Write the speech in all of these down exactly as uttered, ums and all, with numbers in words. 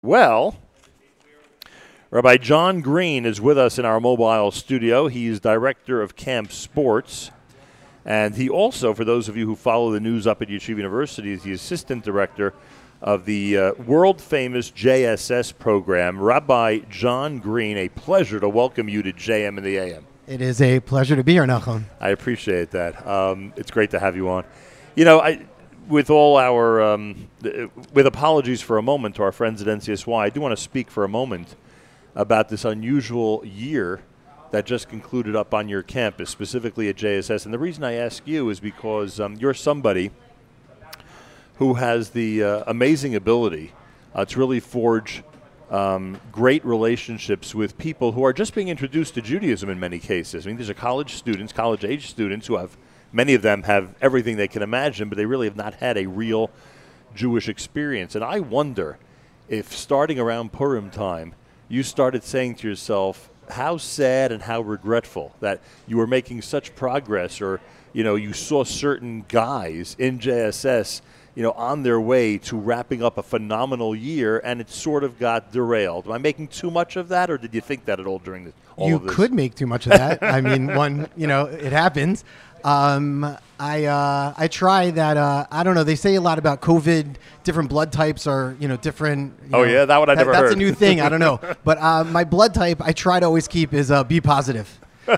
Well, Rabbi John Green is with us in our mobile studio. He's director of Camp Sports. And he also, for those of you who follow the news up at Yeshiva University, is the assistant director of the uh, world-famous J S S program. Rabbi John Green, a pleasure to welcome you to J M in the A M. It is a pleasure to be here, Nachum. I appreciate that. Um, it's great to have you on. You know, I, with all our, um, with apologies for a moment to our friends at N C S Y, I do want to speak for a moment about this unusual year that just concluded up on your campus, specifically at J S S. And the reason I ask you is because um, you're somebody who has the uh, amazing ability uh, to really forge um, great relationships with people who are just being introduced to Judaism in many cases. I mean, these are college students, college-age students who have, many of them have everything they can imagine, but they really have not had a real Jewish experience. And I wonder if starting around Purim time, you started saying to yourself, how sad and how regretful that you were making such progress, or, you know, you saw certain guys in J S S, you know, on their way to wrapping up a phenomenal year, and it sort of got derailed. Am I making too much of that, or did you think that at all during this, all you of this? could make too much of that. I mean, one, you know, it happens. Um, I uh, I try that. Uh, I don't know. They say a lot about COVID. Different blood types are, you know, different. You oh know, yeah, that one I that, never that's heard. That's a new thing. I don't know. But uh, my blood type, I try to always keep is uh, B positive.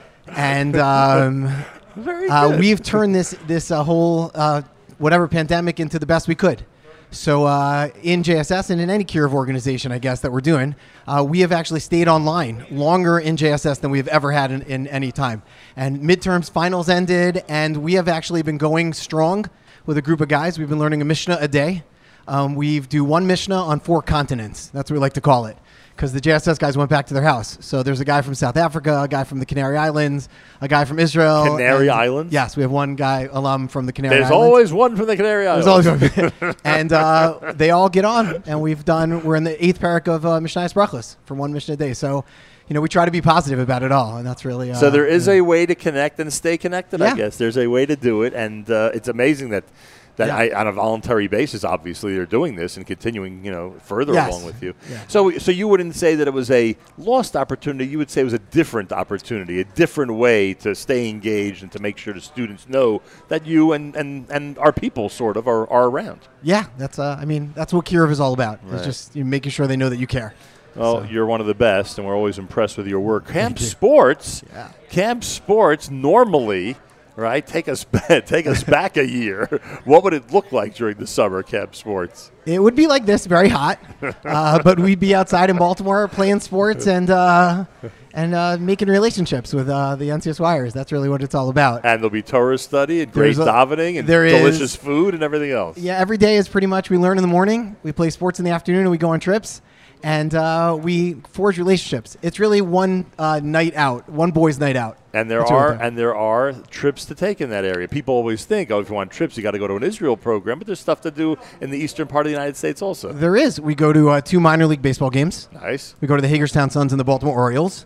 And um, Very uh, good. we've turned this this uh, whole uh, whatever pandemic into the best we could. So uh, in J S S and in any Kiruv organization, I guess, that we're doing, uh, we have actually stayed online longer in J S S than we've ever had in, in any time. And midterms finals ended, and we have actually been going strong with a group of guys. We've been learning a Mishnah a day. Um, we do one Mishnah on four continents. That's what we like to call it, because the J S S guys went back to their house. So there's a guy from South Africa, a guy from the Canary Islands, a guy from Israel. Canary and, Islands? Yes, we have one guy, alum from the Canary There's Islands. always one from the Canary Islands. There's always one. And uh, they all get on, and we've done, we're in the eighth parak of uh, Mishnayos Brachos for one Mishnah a day. So, you know, we try to be positive about it all, and that's really... Uh, so there is yeah. a way to connect and stay connected, Yeah. I guess. There's a way to do it, and uh, it's amazing that that Yeah. I, on a voluntary basis, obviously, they're doing this and continuing, you know, further Yes. along with you. Yeah. So so you wouldn't say that it was a lost opportunity. You would say it was a different opportunity, a different way to stay engaged and to make sure the students know that you and, and, and our people sort of are, are around. Yeah, that's, uh, I mean, that's what Kiruv is all about. Right. It's just you know, making sure they know that you care. Well, So. you're one of the best, and we're always impressed with your work. Camp Sports, Yeah. Camp Sports normally, right, take us back, take us back a year. What would it look like during the summer, Camp Sports? It would be like this, very hot, uh, but we'd be outside in Baltimore playing sports and uh, and uh, making relationships with uh, the N C S Yers. That's really what it's all about. And there'll be Torah study and great There's a- davening and there delicious is- food and everything else. Yeah, every day is pretty much we learn in the morning, we play sports in the afternoon, and we go on trips, and uh, we forge relationships. It's really one uh, night out, one boys' night out. And there That's what we are do. and there are trips to take in that area. People always think, oh, if you want trips, you got to go to an Israel program, but there's stuff to do in the eastern part of the United States also. There is. We go to uh, two minor league baseball games. Nice. We go to the Hagerstown Suns and the Baltimore Orioles.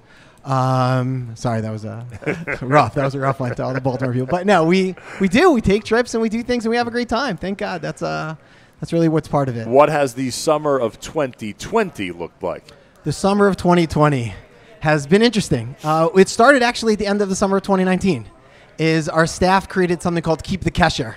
Um, sorry, that was uh, rough. That was a rough one to all the Baltimore people. But no, we, we do. We take trips and we do things and we have a great time. Thank God. That's uh, that's really what's part of it. What has the summer of twenty twenty looked like? The summer of twenty twenty has been interesting. Uh, it started actually at the end of the summer of twenty nineteen. Is our staff created something called Keep the Kesher,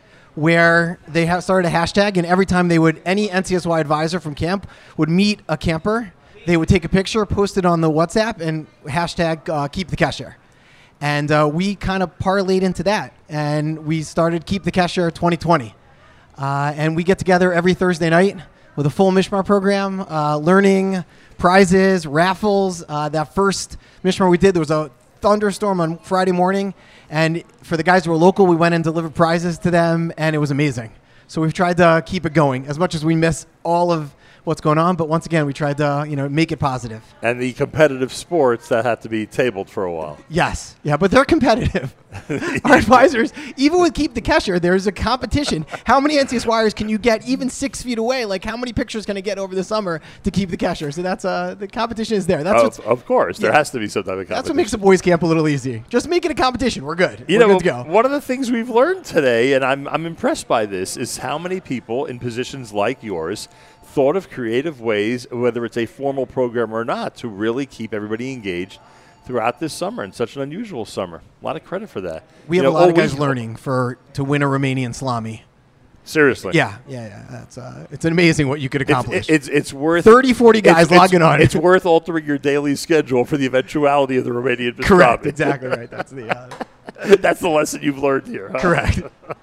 where they have started a hashtag, and every time they would, any N C S Y advisor from camp would meet a camper, they would take a picture, post it on the WhatsApp, and hashtag uh, Keep the Kesher. And uh, we kind of parlayed into that, and we started Keep the Kesher twenty twenty. Uh, and we get together every Thursday night with a full Mishmar program, uh, learning, prizes, raffles. Uh, that first Mishmar we did, there was a thunderstorm on Friday morning, and for the guys who were local, we went and delivered prizes to them, and it was amazing. So we've tried to keep it going as much as we miss all of what's going on, but once again, we tried to you know make it positive. And the competitive sports that had to be tabled for a while. Yes, yeah, but they're competitive. Our advisors, even with Keep the Kesher, there's a competition. How many N C S Yers can you get even six feet away? Like, how many pictures can I get over the summer to keep the Kesher? So that's uh, the competition is there. That's what's, Of, of course, there yeah. has to be some type of competition. that's what makes the boys' camp a little easy. Just make it a competition. We're good. You We're know, good to go. one of the things we've learned today, and I'm I'm impressed by this, is how many people in positions like yours thought of creative ways, whether it's a formal program or not, to really keep everybody engaged throughout this summer in such an unusual summer. A lot of credit for that. We you have know, a lot oh, of guys we, learning for to win a Romanian salami. Seriously. Yeah, yeah, yeah. That's uh, it's amazing what you could accomplish. It's, it's, it's worth thirty, forty guys it's, logging it's, on. It's worth altering your daily schedule for the eventuality of the Romanian pastrami. Correct. Exactly right. That's the uh, that's the lesson you've learned here. Huh? Correct.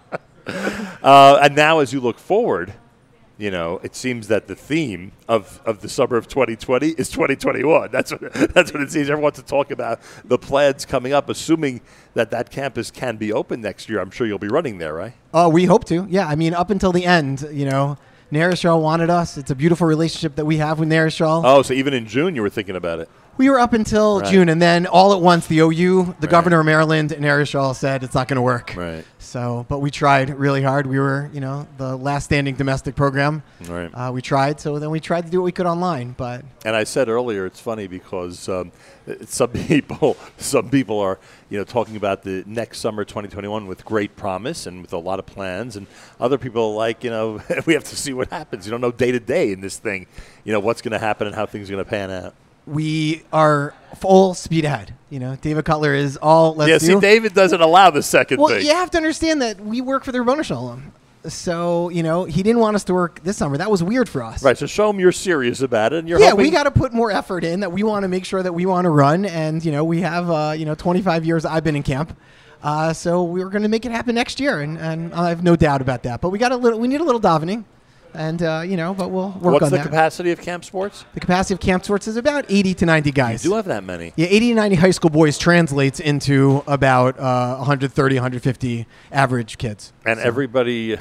uh, and now, as you look forward, you know, it seems that the theme of, of the summer of twenty twenty is twenty twenty-one. That's what that's what it seems. Everyone wants to talk about the plans coming up, assuming that that campus can be open next year. I'm sure you'll be running there, right? Oh, uh, we hope to. Yeah, I mean, up until the end, you know, Nairishal wanted us. It's a beautiful relationship that we have with Nairishal. Oh, so even in June you were thinking about it. We were up until right. June, and then all at once, the O U, the right. governor of Maryland, and Nairishal said it's not going to work. Right. So, but we tried really hard. We were, you know, the last standing domestic program. Right. Uh, we tried. So then we tried to do what we could online, but. And I said earlier, it's funny because um, some people, some people are, you know, talking about the next summer, twenty twenty-one, with great promise and with a lot of plans, and other people are like, you know, we have to see what happens. You don't know day to day in this thing, you know, what's going to happen and how things are going to pan out. We are full speed ahead. You know, David Cutler is all let's yeah, do. see, David doesn't allow the second well, thing. Well, you have to understand that we work for the Rabboni Shalom. So, you know, he didn't want us to work this summer. That was weird for us. Right, so show him you're serious about it. And you're yeah, hoping we got to put more effort in, that we want to make sure that we want to run. And, you know, we have, uh, you know, twenty-five years I've been in camp. Uh, so we were going to make it happen next year. And, and I have no doubt about that. But we got a little, we need a little davening. And, uh, you know, but we'll work What's on that. What's the capacity of Camp Sports? The capacity of Camp Sports is about eighty to ninety guys. You do have that many. Yeah, eighty to ninety high school boys translates into about uh, one hundred thirty, one hundred fifty average kids. And so. everybody,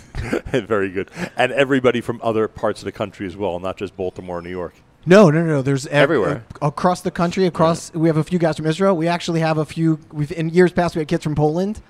very good. And everybody from other parts of the country as well, not just Baltimore or New York. No, no, no. There's ev- everywhere uh, across the country. Across, right. We have a few guys from Israel. We actually have a few. We've in years past we had kids from Poland.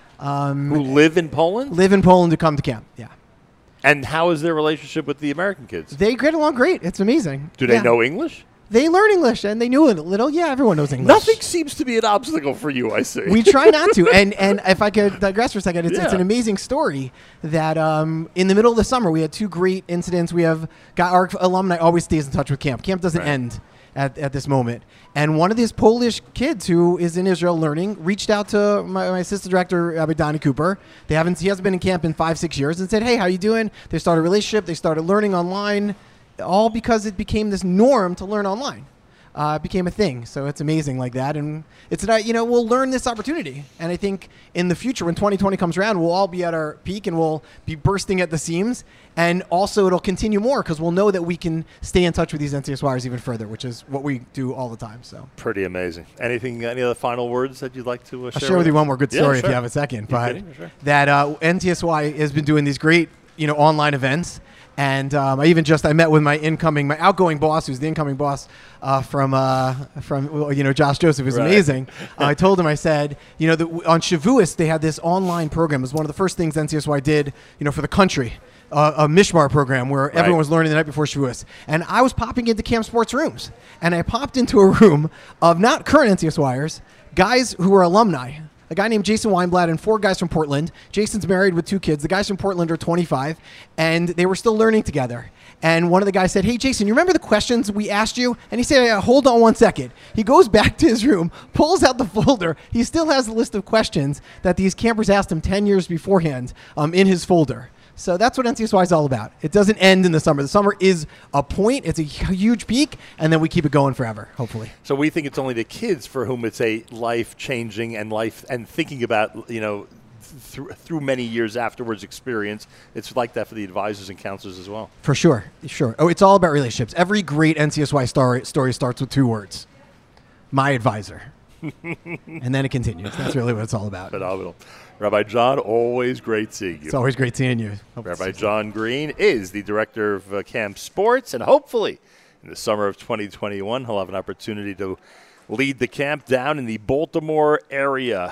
Um, Who live in Poland? Live in Poland to come to camp. Yeah. And how is their relationship with the American kids? They get along great. It's amazing. Do they yeah. know English? They learn English, and they knew it a little. Yeah, everyone knows English. Nothing seems to be an obstacle for you, I see. We try not to. And and if I could digress for a second, it's, yeah. it's an amazing story that um, in the middle of the summer, we had two great incidents. We have got our alumni always stays in touch with camp. Camp doesn't right. end at, at this moment. And one of these Polish kids who is in Israel learning reached out to my, my assistant director, Rabbi Donnie Cooper. They haven't he hasn't been in camp in five, six years and said, hey, how you doing? They started a relationship. They started learning online, all because it became this norm to learn online. Uh, it became a thing. So it's amazing like that. And it's, you know, we'll learn this opportunity. And I think in the future, when twenty twenty comes around, we'll all be at our peak and we'll be bursting at the seams. And also it'll continue more because we'll know that we can stay in touch with these N C S Yers even further, which is what we do all the time. So pretty amazing. Anything, any other final words that you'd like to uh, share? I'll share with you one more good story yeah, sure. if you have a second. You're but kidding? Sure. that uh, N C S Y has been doing these great, you know, online events. And um, I even just I met with my incoming, my outgoing boss, who's the incoming boss uh, from uh, from well, you know Josh Joseph, who's right. amazing. uh, I told him, I said, you know, the, on Shavuos they had this online program. It was one of the first things N C S Y did, you know, for the country, uh, a Mishmar program where right. everyone was learning the night before Shavuos. And I was popping into Camp Sports rooms, and I popped into a room of not current N C S Yers, guys who were alumni. A guy named Jason Weinblatt and four guys from Portland. Jason's married with two kids. The guys from Portland are twenty-five, and they were still learning together. And one of the guys said, hey, Jason, you remember the questions we asked you? And he said, uh, hold on one second. He goes back to his room, pulls out the folder. He still has the list of questions that these campers asked him ten years beforehand um, in his folder. So that's what N C S Y is all about. It doesn't end in the summer. The summer is a point. It's a huge peak, and then we keep it going forever, hopefully. So we think it's only the kids for whom it's a life-changing and life and thinking about, you know, th- through many years afterwards experience. It's like that for the advisors and counselors as well. For sure, sure. Oh, it's all about relationships. Every great N C S Y story, story starts with two words: my advisor. And then it continues. That's really what it's all about. Phenomenal. Rabbi John, always great seeing you. It's always great seeing you. Hope Rabbi John Green is the director of uh, Camp Sports, and hopefully in the summer of twenty twenty-one, he'll have an opportunity to lead the camp down in the Baltimore area.